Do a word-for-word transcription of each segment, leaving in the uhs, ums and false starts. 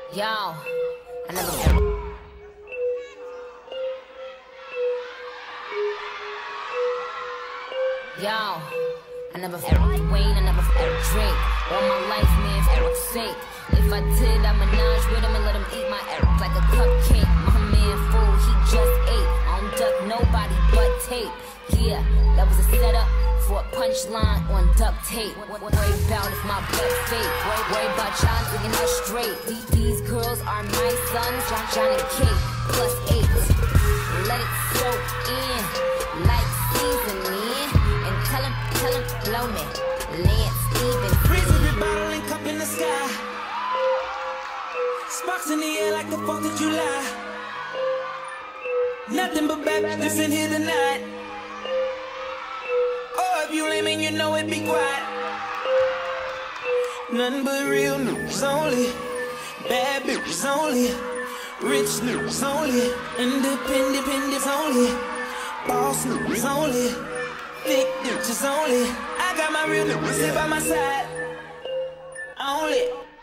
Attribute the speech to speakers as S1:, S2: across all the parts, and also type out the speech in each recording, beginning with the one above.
S1: Yo, I never. Yo, I never felt Wayne, I never felt Drake. All my life, man, for Eric's sake. If I did, I'd menage with him and let him eat my Eric like a cupcake. My man fool, he just ate. I don't duck nobody but tape. Yeah, that was a setup for a punchline on duct tape. Worry about if my butt fake. Worry about y'all thinking that straight. These girls are my sons, John and Kate, plus eight. Let it soak in like seasoning. And tell him, tell him, blow me. Lance Stevens.
S2: Freeze every bottle and cup in the sky. Sparks in the air like the fourth of July. Nothing but bad bitches in here tonight. Oh, if you lame and you know it, be quiet. Nothing but real news only. Bad bitches only. Rich news only. Independent independence only. Boss news only. Thick bitches only. I got my real news sit by my side. Only.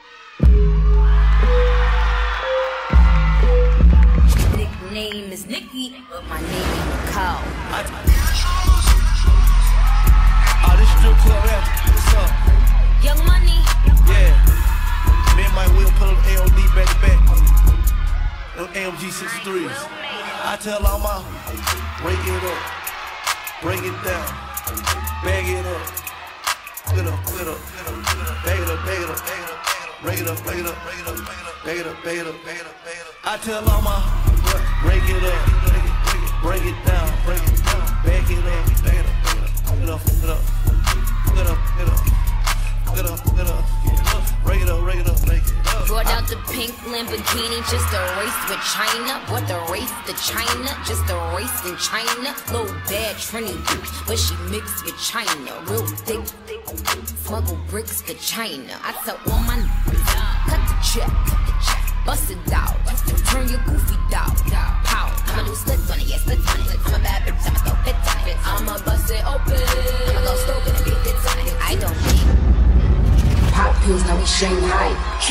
S1: Nickname is Nikki, but my name is Nicole.
S3: Oh, this strip club rap. What's up?
S1: Young Money.
S3: Yeah. Me and Mike Will pull up A O D back to back. Them A M G sixty-threes. I tell all my break it up, break it down, bag it up, get up, get up, bag it up, bag it up, bag it up, break it up, break it up, break it up, bag it up, bag it up, bag it up, bag it up. I tell all my break it up, break it down, break it down, bag it up, bag it up, get up, get up, get up, get up, get up, get up, break it up, break it up, break it up.
S1: Brought out the pink Lamborghini just a race with China. Brought the race to China, just a race in China. Little bad Trini bitch, but she mixed with China. Real thick, smuggle bricks to China. I tell all my niggas, cut the check, cut the check, bust it out, turn your goofy dog, pow. I'ma do splits on it, yeah, splits on it. I'm a bad bitch, I'ma throw fits on it. I'ma bust it open, I'ma go stupid and beat fits on it. I don't need pop pills, now we Shanghai.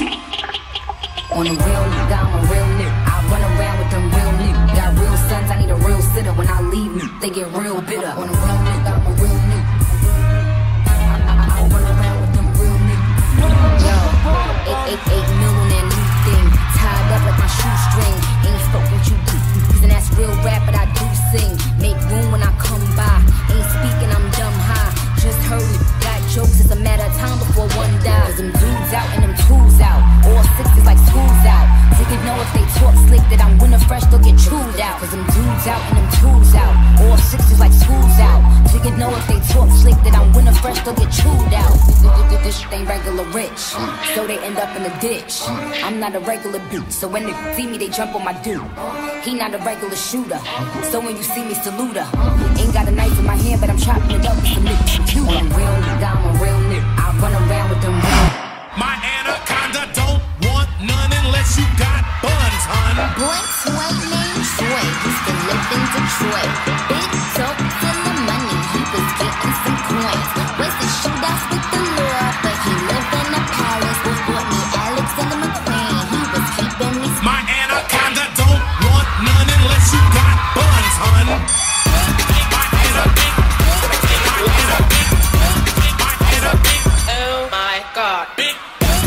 S1: On a real nigga, I'm a real nigga. I run around with them real niggas. Got real sons, I need a real sitter. When I leave me, they get real bitter. On a real nigga, I'm a real nigga. I, I, I run around with them real niggas. Yo, eight, eight, eight mil on that new thing. Tied up like my shoestring. Ain't spoke what you do. And that's real rap, but I do sing. Make room when I come by. Ain't speaking, I'm dumb high. Just heard it. Got jokes, it's a matter of time before one dies. Cause them dudes out and them tools out. All sixes like schools out. Niggas know if they talk slick that I'm winter fresh, they'll get chewed out. Cause them dudes out and them tools out. All sixes like schools out. Niggas know if they talk slick that I'm winter fresh, they'll get chewed out. This shit ain't regular rich, so they end up in the ditch. I'm not a regular bitch, so when they see me, they jump on my dude. He not a regular shooter, so when you see me, salute her. Ain't got a knife in my hand, but I'm chopping it up with some niggas. I'm a real nigga, I'm a real nigga. I run around with them real.
S4: My anaconda don't want none unless you got buns, hun.
S5: Boy, Sway named Sway used to live in Detroit. Big dope full of money, he was getting some coins. Was the shootouts with the law, but he lived in a palace. Was bought me Alexander McQueen, he was keeping me.
S4: My anaconda don't want none unless you got buns, hun. My anaconda, oh my God, big.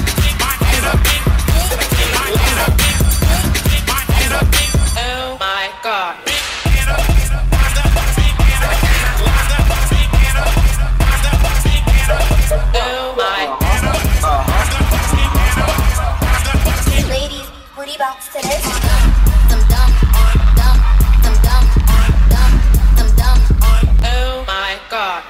S5: Bounce to this. Some dumb, dumb, some dumb, dumb, some dumb.
S4: Oh my God.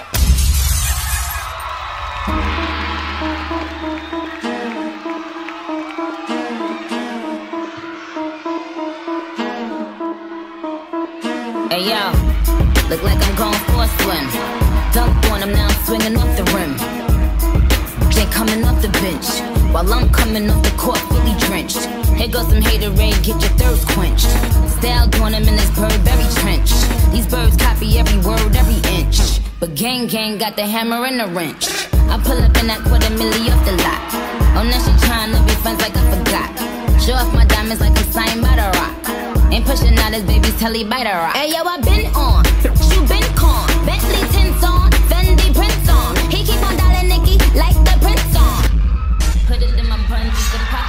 S1: Hey yo, look like I'm going for a swim. Dunked on him, now I'm swinging off the rim. Jay coming off the bench, while I'm coming off the court fully drenched. Here goes some haterade, get your thirst quenched. Style on him in this Burberry trench. These birds copy every word, every inch. But gang gang got the hammer and the wrench. I pull up in that quarter milli off the lot. Oh, now she tryna be friends like I forgot.
S5: Show off my diamonds like a sign by the rock. Ain't pushing out his baby's telly by the rock. Hey yo, I been on, you been con. Bentley tints on, Fendi prints on. He keep on dialing Nicki like the prince on. Put it in my bun just to pop.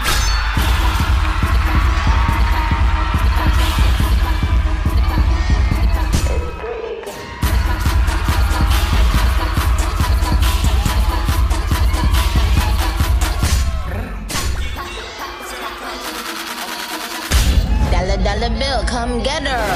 S5: Dollar, dollar bill, come get her.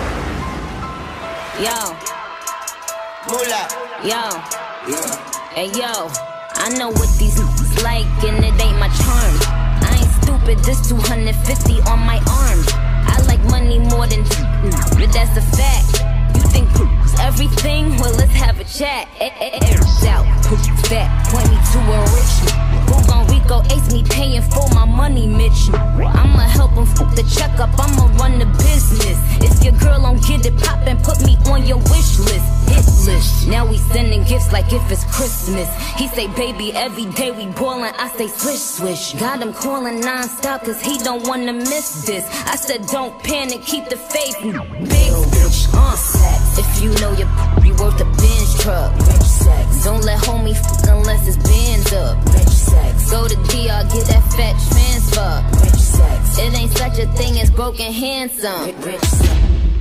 S5: Yo.
S2: Moolah.
S5: Yo. Yeah. Hey, yo. I know what these niggas like, and it ain't my charm. I ain't stupid, this two hundred fifty on my arm. I like money more than but that's a fact. You think everything? Well, let's have a chat. Airs out, fat, point me to a rich. Who gon' Rico ace me paying for my money, Mitch? I'ma help him fuck the checkup, I'ma run the business. If your girl don't get it poppin', put me on your wish list. Hit list. Now we sending gifts like if it's Christmas. He say, baby, every day we ballin'. I say, swish, swish. Got him calling non-stop cause he don't wanna miss this. I said, don't panic, keep the faith. Big bitch, uh. If you know you're be worth a Benz truck. Rich sex. Don't let homie f unless it's Benz up. Rich sex. Go to D R, get that fat transfer. Rich sex. It ain't such a thing as broken handsome. Rich sex.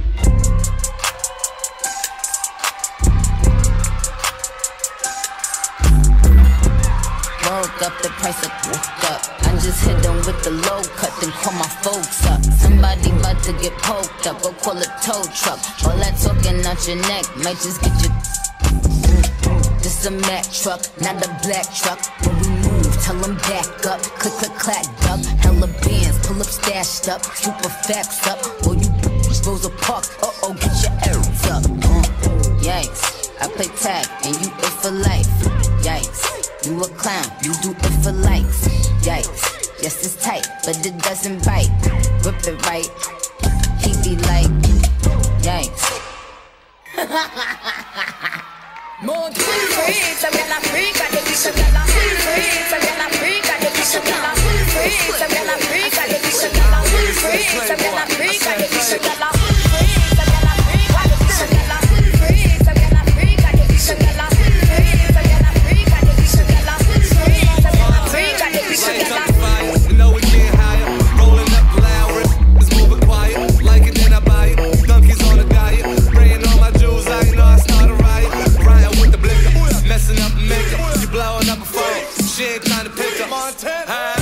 S5: Woke up, the price of woke up. I just hit them with the low cut, then call my folks up. Somebody about to get poked up, go call a tow truck. All that talking out your neck might just get you. This a Mack truck, not a black truck. When we move, tell them back up. Click, click, clack, duck. Hella bands, pull up, stashed up. Super facts up. Or you Rosa Parks, uh oh, get your errands up. Uh, yikes, I play tag and you it for life. Yikes. You a clown, you do it for likes. Yikes, yes it's tight, but it doesn't bite. Rip it right, he be like, yikes.
S6: Monte free, so get la free, got the piece of get la free, so get la free, got the piece of get la free, so get la free, got the piece of get la free, so get la free, got the piece of get la free, so get la free, got the piece of get la free, so get la free, got the piece of get la free, so get la free, got the piece of get la free, so get la free, got the piece of get la free.
S7: We know we get higher, rolling up loud, it's moving quiet, like it then I buy it. Donkeys on a diet, spraying all my jewels, I know I start a riot. Riding with the blicker, messing up and making, you blowing up a phone, she ain't trying to pick up. Huh?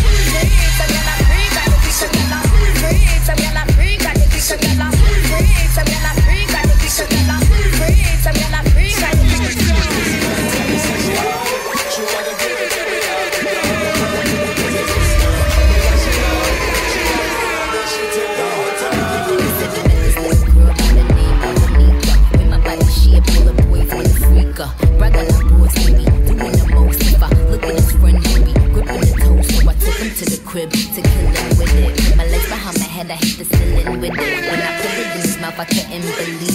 S5: To the crib to kill him with it. Put my legs behind my head, I hit the ceiling with it. When I put it in his mouth, I couldn't believe